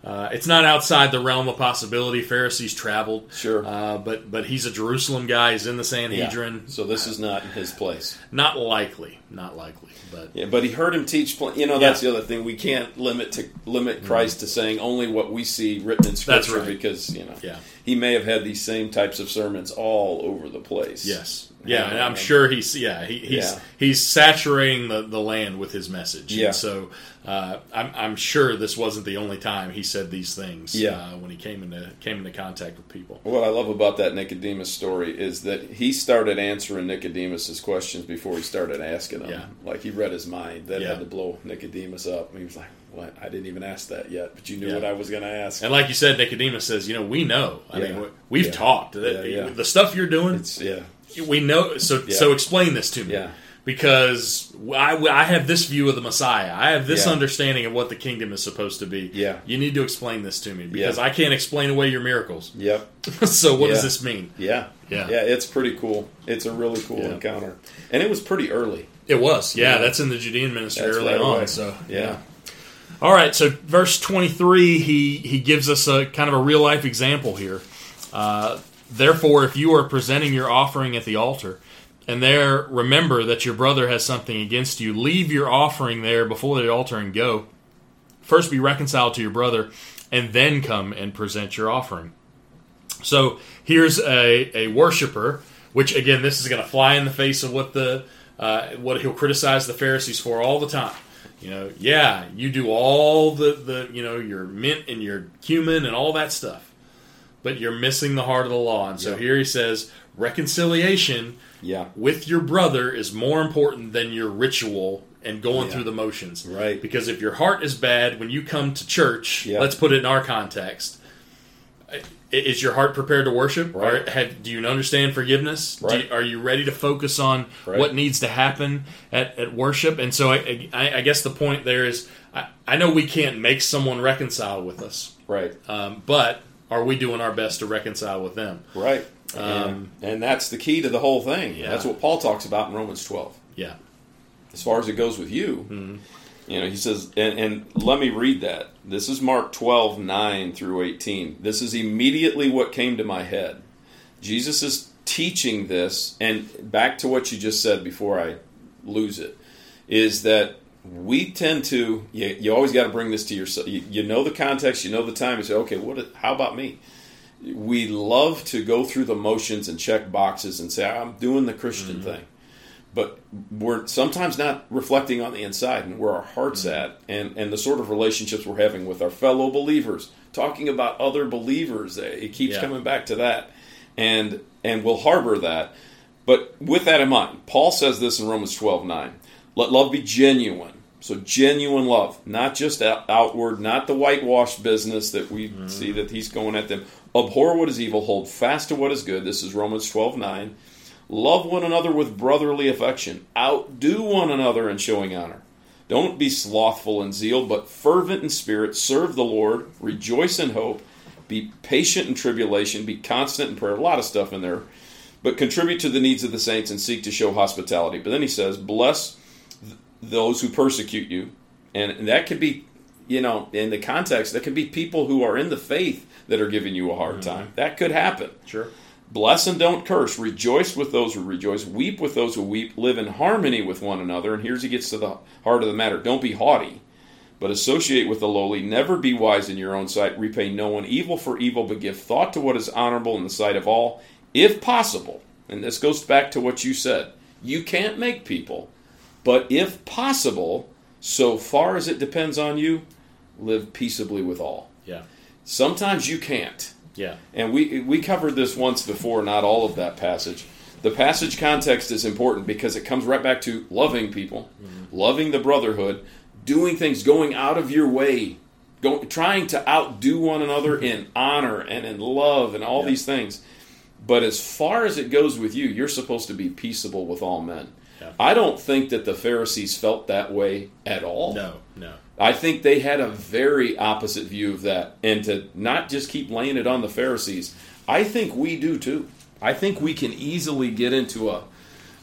Uh, it's not outside the realm of possibility. Pharisees traveled, Sure. uh, but but he's a Jerusalem guy. He's in the Sanhedrin. Yeah. So this is not in his place. Not likely. Not likely. But Yeah, but he heard him teach. pl- You know, that's Yeah. the other thing. We can't limit to limit Christ to saying only what we see written in Scripture, That's right. because you know Yeah. he may have had these same types of sermons all over the place. yes, yeah, and I'm Um, sure he's yeah he, he's Yeah. he's saturating the, the land with his message. Yeah. And so uh, I'm I'm sure this wasn't the only time he said these things. Yeah. uh, when he came into came into contact with people. What I love about that Nicodemus story is that he started answering Nicodemus's questions before he started asking them. Yeah. Like he read his mind. That Yeah. had to blow Nicodemus up. And he was like, "What? I didn't even ask that yet, but you knew Yeah. what I was going to ask." And like you said, Nicodemus says, you know, we know. I Yeah. mean, we- we've Yeah. talked. That- Yeah, yeah. The stuff you're doing, It's yeah, we know. So Yeah. so explain this to me. yeah, Because I, I have this view of the Messiah. I have this Yeah. understanding of what the kingdom is supposed to be. Yeah. You need to explain this to me because Yeah. I can't explain away your miracles. yep, So what Yeah. does this mean? yeah, Yeah. yeah. It's pretty cool. It's a really cool Yeah. encounter, and it was pretty early. It was. Yeah, Yeah. that's in the Judean ministry That's early right on. away. So Yeah, All right, so verse twenty-three, he, he gives us a kind of a real life example here. Uh, Therefore, if you are presenting your offering at the altar, and there remember that your brother has something against you, leave your offering there before the altar and go. First be reconciled to your brother, and then come and present your offering. So here's a, a worshiper, which again, this is going to fly in the face of what the uh, what he'll criticize the Pharisees for all the time. You know, yeah, you do all the, the you know your mint and your cumin and all that stuff, but you're missing the heart of the law. And so Yeah. here he says, reconciliation yeah, with your brother is more important than your ritual and going Yeah. through the motions. Right. Because if your heart is bad when you come to church, Yeah. let's put it in our context. i- Is your heart prepared to worship? Right. Or have, do you understand forgiveness? Do Right. you, are you ready to focus on Right. what needs to happen at, at worship? And so I, I, I guess the point there is, I, I know we can't make someone reconcile with us, right, um, but are we doing our best to reconcile with them? right. Um, and, and that's the key to the whole thing. Yeah. That's what Paul talks about in Romans twelve. Yeah. As far as it goes with you, Mm-hmm. you know, he says, and, and let me read that. This is Mark twelve, nine through eighteen. This is immediately what came to my head. Jesus is teaching this, and back to what you just said before I lose it, is that we tend to, you, you always got to bring this to yourself. You, you know the context, you know the time, you say, okay, what? how about me? We love to go through the motions and check boxes and say, I'm doing the Christian Mm-hmm. thing. But we're sometimes not reflecting on the inside and where our heart's Mm-hmm. at, and, and the sort of relationships we're having with our fellow believers. Talking about other believers, it keeps Yeah. coming back to that, and and we'll harbor that. But with that in mind, Paul says this in Romans twelve, nine. Let love be genuine. So genuine love, not just out- outward, not the whitewashed business that we Mm-hmm. see that he's going at them. Abhor what is evil, hold fast to what is good. This is Romans twelve, nine. Love one another with brotherly affection. Outdo one another in showing honor. Don't be slothful in zeal, but fervent in spirit. Serve the Lord. Rejoice in hope. Be patient in tribulation. Be constant in prayer. A lot of stuff in there. But contribute to the needs of the saints and seek to show hospitality. But then he says, bless th- those who persecute you. And, and that could be, you know, in the context, that could be people who are in the faith that are giving you a hard Mm-hmm. time. That could happen. Sure. Bless and don't curse. Rejoice with those who rejoice. Weep with those who weep. Live in harmony with one another. And here's he gets to the heart of the matter. Don't be haughty, but associate with the lowly. Never be wise in your own sight. Repay no one evil for evil, but give thought to what is honorable in the sight of all. If possible, and this goes back to what you said, you can't make people, but if possible, so far as it depends on you, live peaceably with all. Yeah. Sometimes you can't. Yeah. And we we covered this once before, not all of that passage. The passage context is important because it comes right back to loving people, mm-hmm. loving the brotherhood, doing things, going out of your way, go, trying to outdo one another in honor and in love and all yeah. these things. But as far as it goes with you, you're supposed to be peaceable with all men. Yeah. I don't think that the Pharisees felt that way at all. No, no. I think they had a very opposite view of that. And to not just keep laying it on the Pharisees, I think we do too. I think we can easily get into a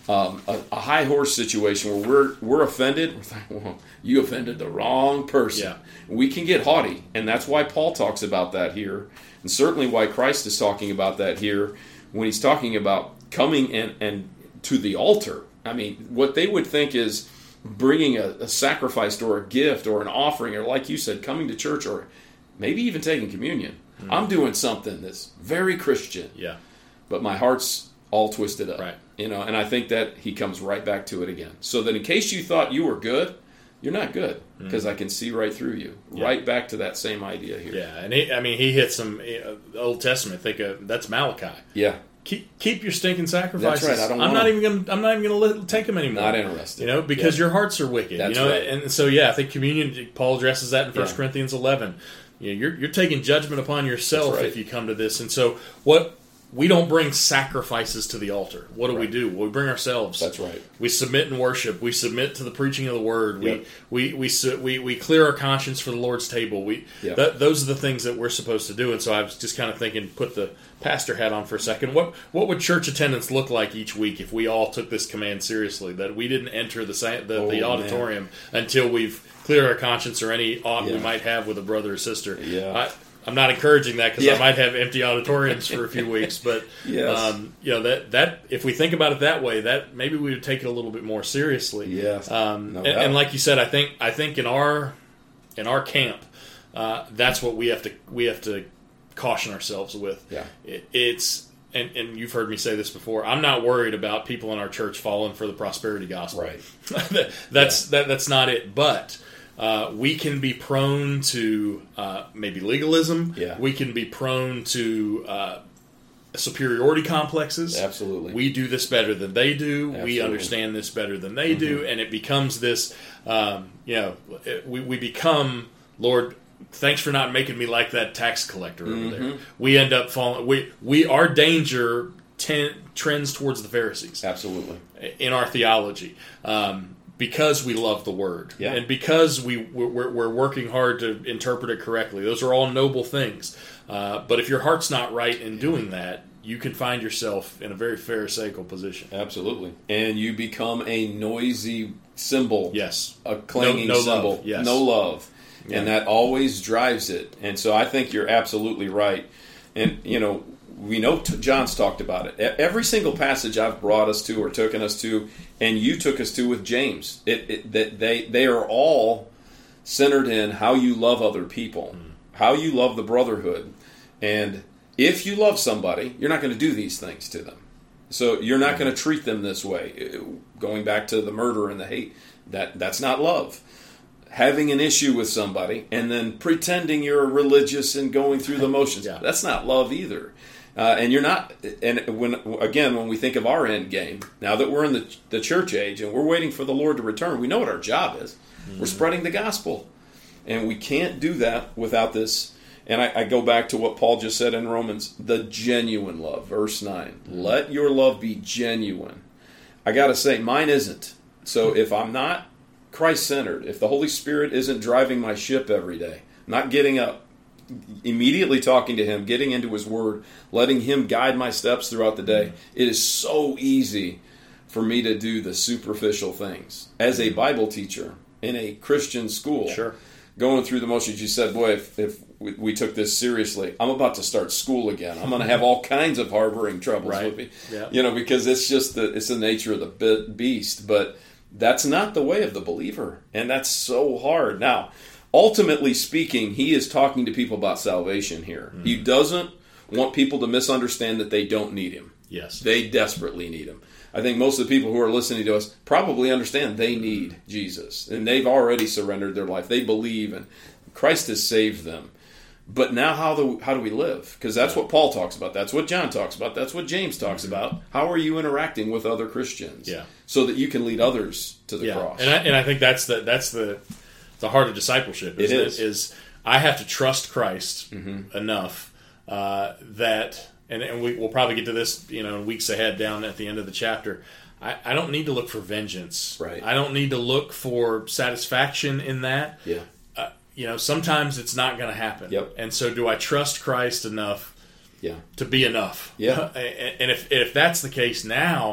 um, a, a high horse situation where we're we're offended. We're like, well, you offended the wrong person. Yeah. We can get haughty, and that's why Paul talks about that here, and certainly why Christ is talking about that here when he's talking about coming and, and to the altar. I mean, what they would think is bringing a, a sacrifice or a gift or an offering, or like you said, coming to church, or maybe even taking communion. Mm. I'm doing something that's very Christian. Yeah. But my heart's all twisted up. Right. You know, and I think that he comes right back to it again. So that in case you thought you were good, you're not good, because mm. I can see right through you. Yeah. Right back to that same idea here. Yeah, and he, I mean, he hits some uh, Old Testament. Think of that's Malachi. Yeah. Keep, keep your stinking sacrifices. That's right. I don't. I'm want not even gonna. I'm not even going to take them anymore. Not interested. You know, because yeah. your hearts are wicked. That's you know, right. And so yeah, I think communion. Paul addresses that in First Yeah. Corinthians eleven. You know, you're you're taking judgment upon yourself right. if you come to this. And so what? We don't bring sacrifices to the altar. What do right. we do? We bring ourselves. That's right. We submit in worship. We submit to the preaching of the word. Yep. We, we we we we clear our conscience for the Lord's table. We yep. that, those are the things that we're supposed to do. And so I was just kind of thinking, put the pastor hat on for a second. What what would church attendance look like each week if we all took this command seriously? That we didn't enter the the, oh, the auditorium man. until we've cleared our conscience or any ought yeah. we might have with a brother or sister. Yeah. I, I'm not encouraging that because yeah. I might have empty auditoriums for a few weeks, but yes. um, you know that that if we think about it that way, that maybe we would take it a little bit more seriously. Yes, um, no and, and like you said, I think I think in our in our camp, uh, that's what we have to we have to caution ourselves with. Yeah, it, it's and, and you've heard me say this before. I'm not worried about people in our church falling for the prosperity gospel. Right. that's yeah. that, that's not it, but. Uh, we can be prone to uh, maybe legalism. Yeah. We can be prone to uh, superiority complexes. Absolutely. We do this better than they do. Absolutely. We understand this better than they mm-hmm. do. And it becomes this, um, you know, it, we, we become, Lord, thanks for not making me like that tax collector over mm-hmm. there. We end up falling, we, we our danger ten, trends towards the Pharisees. Absolutely. In our theology. Um Because we love the Word, yeah. and because we we're, we're working hard to interpret it correctly. Those are all noble things. Uh, but if your heart's not right in doing that, you can find yourself in a very pharisaical position. Absolutely, and you become a noisy cymbal. Yes, a clanging no, no cymbal. Love. Yes. No love, yeah. and that always drives it. And so I think you're absolutely right. And you know. We know John's talked about it. Every single passage I've brought us to or taken us to, and you took us to with James, it, it, that they they are all centered in how you love other people, mm. how you love the brotherhood. And if you love somebody, you're not going to do these things to them. So you're not going to treat them this way. Going back to the murder and the hate, that that's not love. Having an issue with somebody and then pretending you're religious and going through the motions, yeah. that's not love either. Uh, and you're not, and when again, when we think of our end game, now that we're in the, the church age and we're waiting for the Lord to return, we know what our job is. Mm-hmm. We're spreading the gospel. And we can't do that without this. And I, I go back to what Paul just said in Romans, the genuine love, verse nine. Mm-hmm. Let your love be genuine. I got to say, mine isn't. So if I'm not Christ-centered, if the Holy Spirit isn't driving my ship every day, not getting up, immediately talking to Him, getting into His Word, letting Him guide my steps throughout the day, it is so easy for me to do the superficial things. As a Bible teacher in a Christian school, sure. going through the motions, you said, boy, if, if we, we took this seriously, I'm about to start school again. I'm going to have all kinds of harboring troubles right. with me. Yeah. You know, because it's just the, it's the nature of the beast. But that's not the way of the believer. And that's so hard. Now, ultimately speaking, he is talking to people about salvation here. Mm. He doesn't want people to misunderstand that they don't need him. Yes. They desperately need him. I think most of the people who are listening to us probably understand they need Jesus. And they've already surrendered their life. They believe, and Christ has saved them. But now how do, how do we live? Because that's what Paul talks about. That's what John talks about. That's what James talks mm-hmm. about. How are you interacting with other Christians? Yeah. So that you can lead others to the yeah. cross. And I, and I think that's the that's the the heart of discipleship. Isn't it is. It? Is I have to trust Christ mm-hmm. enough uh, that, and, and we, we'll probably get to this, you know, in weeks ahead down at the end of the chapter. I, I don't need to look for vengeance. Right. I don't need to look for satisfaction in that. Yeah. Uh, you know, sometimes it's not going to happen. Yep. And so, do I trust Christ enough? Yeah. To be enough? Yeah. And if if that's the case now,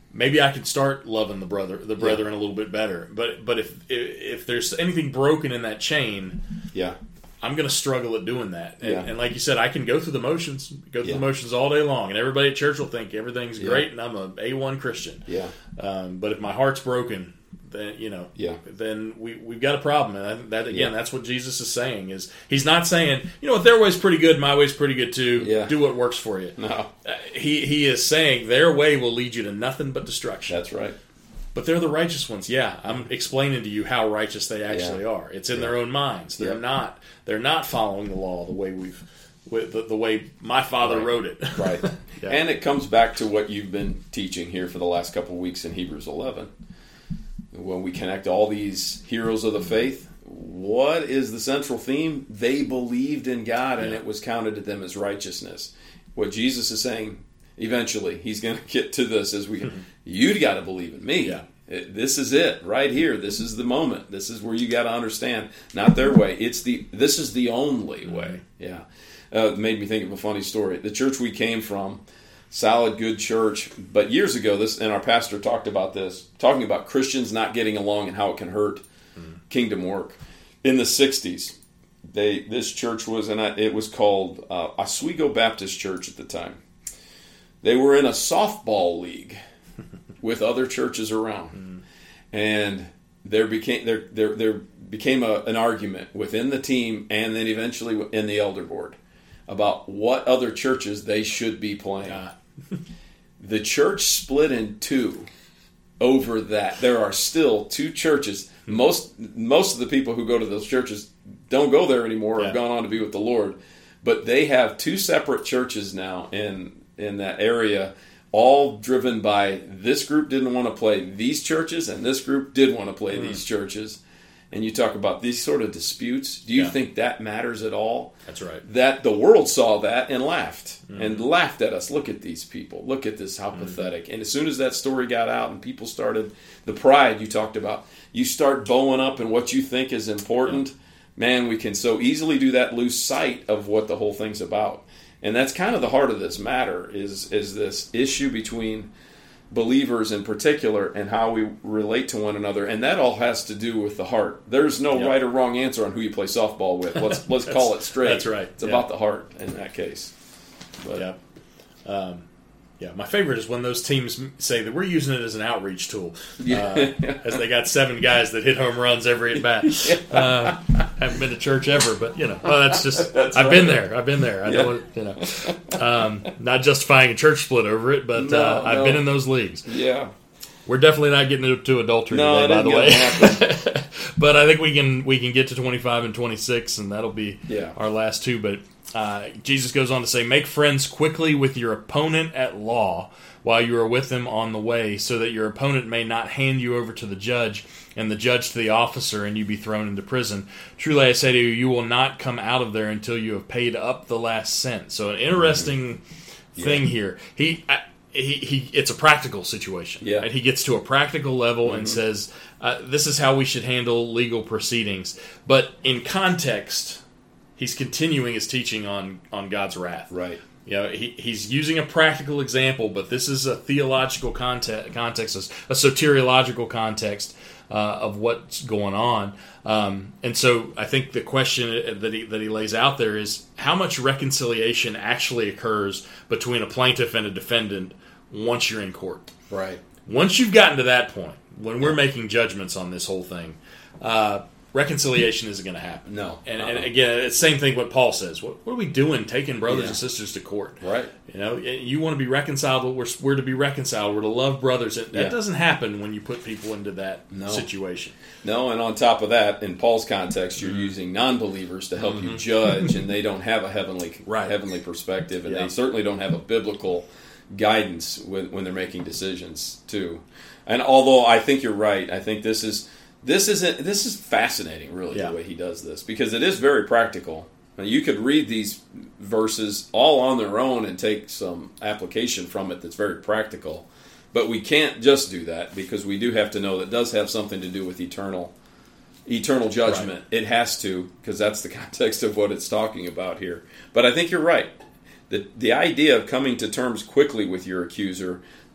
maybe I could start loving the brother, the brethren, yeah. a little bit better. But but if, if if there's anything broken in that chain, yeah, I'm going to struggle at doing that. And, yeah. and like you said, I can go through the motions, go through yeah. the motions all day long, and everybody at church will think everything's yeah. great, and I'm a A one Christian. Yeah. Um, but if my heart's broken, then you know, yeah. then we we've got a problem. And I think that again, yeah. that's what Jesus is saying. Is he's not saying, you know what, their way's pretty good, my way's pretty good too. Yeah. Do what works for you. No. Uh, he he is saying their way will lead you to nothing but destruction. That's right. But they're the righteous ones. Yeah, I'm explaining to you how righteous they actually yeah. are. It's in yeah. their own minds. They're yeah. not. They're not following the law the way we've, the, the way my father right. wrote it. Right. yeah. And it comes back to what you've been teaching here for the last couple of weeks in Hebrews eleven. When we connect all these heroes of the faith, what is the central theme? They believed in God, and yeah. it was counted to them as righteousness. What Jesus is saying, eventually, he's going to get to this as we, you got to believe in me. Yeah. It, this is it right here. This is the moment. This is where you got to understand, not their way. It's the this is the only way. Yeah, uh, it made me think of a funny story. The church we came from, solid, good church, but years ago, this and our pastor talked about this, talking about Christians not getting along and how it can hurt mm. kingdom work. In the sixties, they this church was, and it was called uh, Oswego Baptist Church at the time. They were in a softball league with other churches around, mm. and there became there there there became a, an argument within the team, and then eventually in the elder board about what other churches they should be playing. God. The church split in two over that. There are still two churches. Most most of the people who go to those churches don't go there anymore or yeah. have gone on to be with the Lord. But they have two separate churches now in in that area, all driven by this group didn't want to play these churches and this group did want to play mm. these churches. And you talk about these sort of disputes. Do you yeah. think that matters at all? That's right. That the world saw that and laughed. Mm. And laughed at us. Look at these people. Look at this, how mm. pathetic. And as soon as that story got out and people started, the pride you talked about, you start bowing up in what you think is important, yeah. man, we can so easily do that, lose sight of what the whole thing's about. And that's kind of the heart of this matter, is is this issue between believers in particular and how we relate to one another, and that all has to do with the heart. There's no yep. right or wrong answer on who you play softball with. Let's let's call it straight. That's right. It's yeah. about the heart in that case. But, yeah. Um, yeah, my favorite is when those teams say that we're using it as an outreach tool, yeah. uh, as they got seven guys that hit home runs every at bat. yeah. uh, haven't been to church ever, but you know, well, that's just that's I've right. been there. I've been there. I yeah. know what, you know. Um, not justifying a church split over it, but no, uh, I've no. been in those leagues. Yeah. We're definitely not getting into adultery no, today, by the way. way. But I think we can we can get to twenty-five and twenty-six, and that'll be yeah. our last two. But uh, Jesus goes on to say, make friends quickly with your opponent at law while you are with them on the way, so that your opponent may not hand you over to the judge, and the judge to the officer, and you be thrown into prison. Truly I say to you, you will not come out of there until you have paid up the last cent. So an interesting mm-hmm. thing yeah. here. He... I, He, he it's a practical situation. Yeah. Right? He gets to a practical level mm-hmm. and says, uh, this is how we should handle legal proceedings. But in context, he's continuing his teaching on, on God's wrath. Right. You know, he, he's using a practical example, but this is a theological context, context a soteriological context uh, of what's going on. Um, and so I think the question that he that he lays out there is how much reconciliation actually occurs between a plaintiff and a defendant once you're in court. Right. Once you've gotten to that point, when we're making judgments on this whole thing, uh, reconciliation isn't going to happen. No. And, uh-uh. and again, it's the same thing what Paul says. What, what are we doing taking brothers yeah. and sisters to court? Right. You know, you want to be reconciled, we're, we're to be reconciled, we're to love brothers. That yeah. doesn't happen when you put people into that no. situation. No, and on top of that, in Paul's context, you're mm-hmm. using non-believers to help mm-hmm. you judge, and they don't have a heavenly right. heavenly perspective, and yeah. they certainly don't have a biblical guidance when, when they're making decisions, too. And although I think you're right, I think this is... This isn't. This is fascinating, really, yeah. the way he does this, because it is very practical. Now, you could read these verses all on their own and take some application from it that's very practical, but we can't just do that, because we do have to know that it does have something to do with eternal, eternal judgment. Right. It has to, because that's the context of what it's talking about here. But I think you're right. The the idea of coming to terms quickly with your accuser,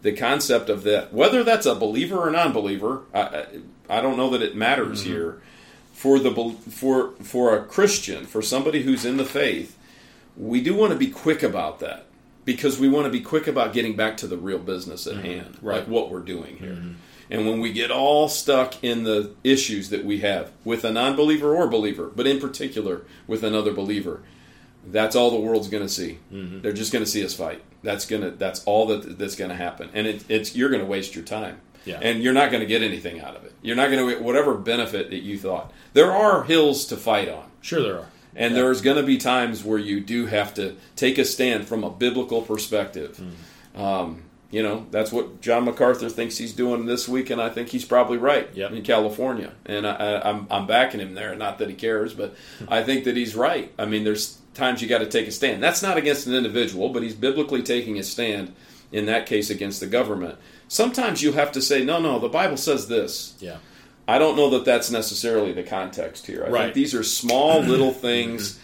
the concept of that, whether that's a believer or non-believer, I, I don't know that it matters mm-hmm. here. For the for for a Christian, for somebody who's in the faith, we do want to be quick about that, because we want to be quick about getting back to the real business at mm-hmm. hand, right? Like what we're doing here. Mm-hmm. And when we get all stuck in the issues that we have with a non-believer or believer, but in particular with another believer, that's all the world's going to see. Mm-hmm. They're just going to see us fight. That's gonna. That's all that that's going to happen, and it, it's you're going to waste your time, yeah. and you're not going to get anything out of it. You're not going to get whatever benefit that you thought. There are hills to fight on. Sure, there are, and yeah. there's going to be times where you do have to take a stand from a biblical perspective. Mm. Um, you know, that's what John MacArthur thinks he's doing this week, and I think he's probably right yep. in California, and I, I, I'm I'm backing him there. Not that he cares, but I think that he's right. I mean, there's times you got to take a stand. That's not against an individual, but he's biblically taking a stand in that case against the government. Sometimes you have to say, no, no, the Bible says this. Yeah. I don't know that that's necessarily the context here. I right. think these are small little things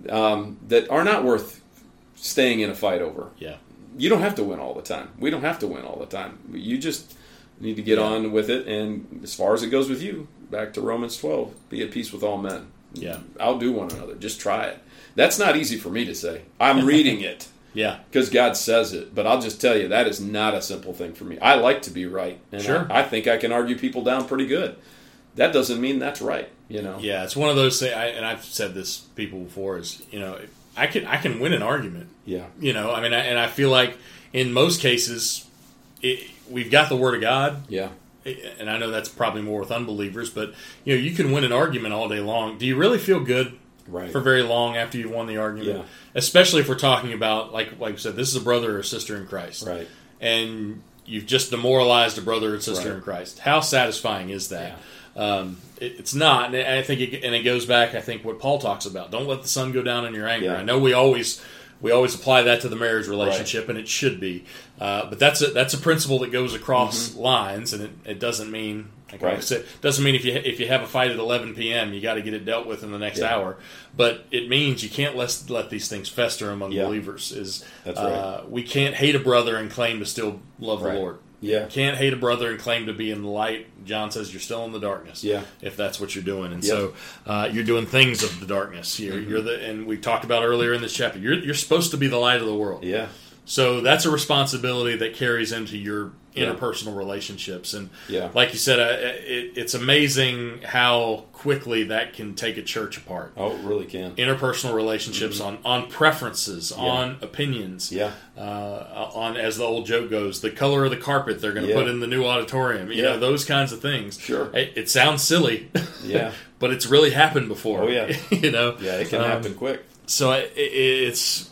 um, that are not worth staying in a fight over. Yeah. You don't have to win all the time. We don't have to win all the time. You just need to get yeah. on with it, and as far as it goes with you, back to Romans twelve, be at peace with all men. Yeah. Outdo one another. Just try it. That's not easy for me to say. I'm reading it. Yeah. Because God says it. But I'll just tell you, that is not a simple thing for me. I like to be right. And sure. I, I think I can argue people down pretty good. That doesn't mean that's right, you know. Yeah, it's one of those things, I, and I've said this to people before, is, you know, I can I can win an argument. Yeah. You know, I mean, I, and I feel like in most cases, it, we've got the Word of God. Yeah. And I know that's probably more with unbelievers, but, you know, you can win an argument all day long. Do you really feel good? Right. For very long after you won the argument, yeah. especially if we're talking about, like like I said, this is a brother or sister in Christ, right? And you've just demoralized a brother or sister right. in Christ. How satisfying is that? Yeah. Um, it, it's not, and I think, it, and it goes back. I think what Paul talks about: don't let the sun go down in your anger. Yeah. I know we always we always apply that to the marriage relationship, right. and it should be, uh, but that's a that's a principle that goes across mm-hmm. lines, and it, it doesn't mean. Like right. I said, doesn't mean if you if you have a fight at eleven p.m. you got to get it dealt with in the next yeah. hour, but it means you can't let let these things fester among yeah. believers. Is That's uh, right. We can't hate a brother and claim to still love right. the Lord. Yeah, can't hate a brother and claim to be in the light. John says you're still in the darkness. Yeah, if that's what you're doing, and yep. so uh, you're doing things of the darkness. You're, mm-hmm. you're the, and we talked about earlier in this chapter. You're you're supposed to be the light of the world. Yeah. So that's a responsibility that carries into your interpersonal yeah. relationships, and yeah. like you said, uh, it, it's amazing how quickly that can take a church apart. Oh, it really can. Interpersonal relationships mm-hmm. on, on preferences, yeah. on opinions, yeah. uh, on, as the old joke goes, the color of the carpet they're going to yeah. put in the new auditorium. You yeah. know, those kinds of things. Sure, it, it sounds silly, yeah, but it's really happened before. Oh yeah, you know, yeah, it can um, happen quick. So it, it, it's.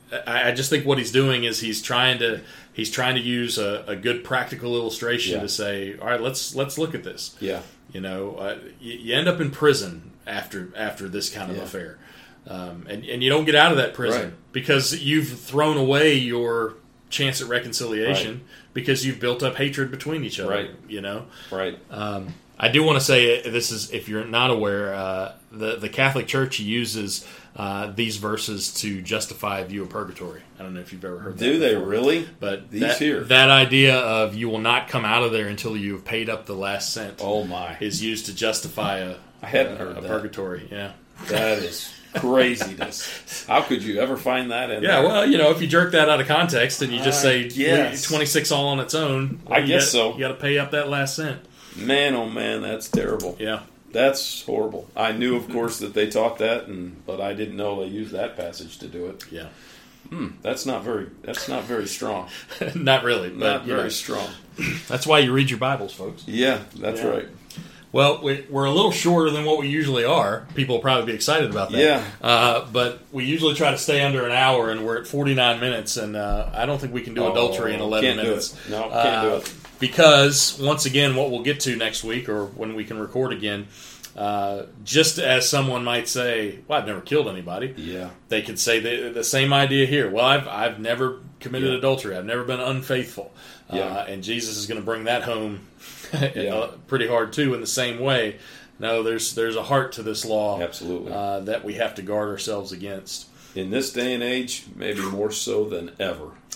I just think what he's doing is he's trying to he's trying to use a, a good practical illustration yeah. to say, all right, let's let's look at this. Yeah, you know, uh, you, you end up in prison after after this kind of yeah. affair, um, and and you don't get out of that prison right. because you've thrown away your chance at reconciliation right. because you've built up hatred between each other. Right. You know. Right. Um, I do want to say this is, if you're not aware, uh, the the Catholic Church uses uh, these verses to justify a view of purgatory. I don't know if you've ever heard that. Do they before. really? But these that, here, that idea of you will not come out of there until you have paid up the last cent. Oh my! Is used to justify a I hadn't a, heard a that. purgatory. Yeah, that is craziness. How could you ever find that in yeah, there? well, you know, if you jerk that out of context and you just I say guess. twenty-six all on its own, well, I guess got, so. You got to pay up that last cent. Man, oh man, that's terrible. Yeah. That's horrible. I knew, of course, that they taught that, and but I didn't know they used that passage to do it. Yeah. Hmm, that's not very. That's not very strong. Not really. But, Not very know, strong. That's why you read your Bibles, folks. Yeah, that's yeah. right. Well, we're a little shorter than what we usually are. People will probably be excited about that. Yeah. Uh, but we usually try to stay under an hour, and we're at forty-nine minutes, and uh, I don't think we can do oh, adultery in eleven can't minutes. Do it. No, can't uh, do it. Because, once again, what we'll get to next week, or when we can record again, uh, just as someone might say, well, I've never killed anybody. Yeah. They could say the, the same idea here. Well, I've, I've never committed yeah. adultery. I've never been unfaithful. Yeah. Uh, and Jesus is going to bring that home yeah. pretty hard, too, in the same way. No, there's there's a heart to this law. Absolutely. Uh, that we have to guard ourselves against. In this day and age, maybe more so than ever.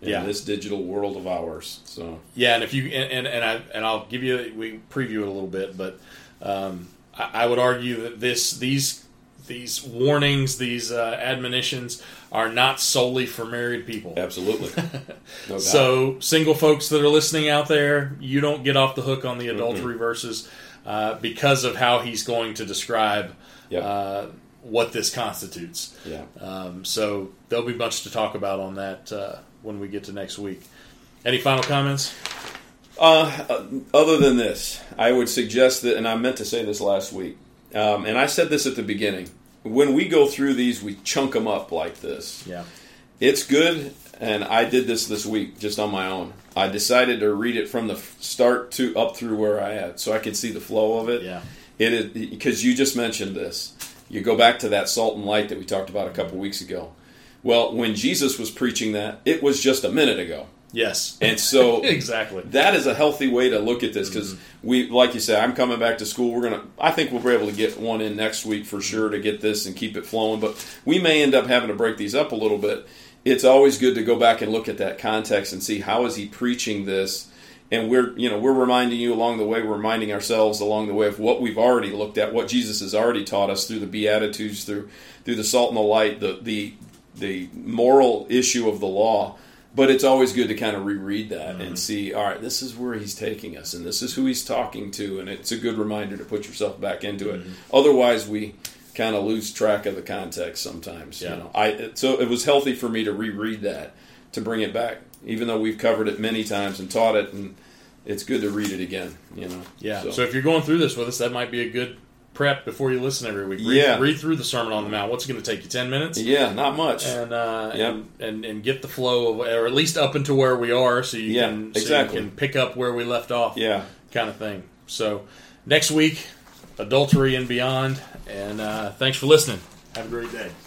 in Yeah. this digital world of ours. So Yeah, and if you and, and, and I and I'll give you we preview it a little bit, but um, I, I would argue that this these these warnings, these uh, admonitions are not solely for married people. absolutely, no doubt. So single folks that are listening out there, you don't get off the hook on the adultery mm-hmm. verses uh, because of how he's going to describe Yep. uh, what this constitutes. Yeah. Um, so there'll be much to talk about on that uh, when we get to next week. Any final comments? Uh, other than this, I would suggest that, and I meant to say this last week, um, and I said this at the beginning, when we go through these, we chunk them up like this. Yeah. It's good, and I did this this week just on my own. I decided to read it from the start to up through where I had, so I could see the flow of it. Yeah. It is, because you just mentioned this. You go back to that salt and light that we talked about a couple weeks ago. Well, when Jesus was preaching that, it was just a minute ago. Yes. And so exactly. That is a healthy way to look at this because mm-hmm. we, like you said, I'm coming back to school. We're gonna. I think we'll be able to get one in next week for sure to get this and keep it flowing. But we may end up having to break these up a little bit. It's always good to go back and look at that context and see how is he preaching this. And we're, you know, we're reminding you along the way, we're reminding ourselves along the way of what we've already looked at, what Jesus has already taught us through the Beatitudes, through through the salt and the light, the the the moral issue of the law. But it's always good to kind of reread that mm-hmm. and see, all right, this is where he's taking us, and this is who he's talking to, and it's a good reminder to put yourself back into it. Mm-hmm. Otherwise, we kind of lose track of the context sometimes. Yeah. You know, I so it was healthy for me to reread that, to bring it back, even though we've covered it many times and taught it, and it's good to read it again, you know. Yeah. So. So, if you're going through this with us, that might be a good prep before you listen every week. Read, yeah. read through the Sermon on the Mount. What's it going to take you? Ten minutes? Yeah, not much. And uh, yep. and, and and get the flow of, or at least up into where we are, so you yeah, can exactly. so you can pick up where we left off. Yeah. Kind of thing. So next week, adultery and beyond. And uh, thanks for listening. Have a great day.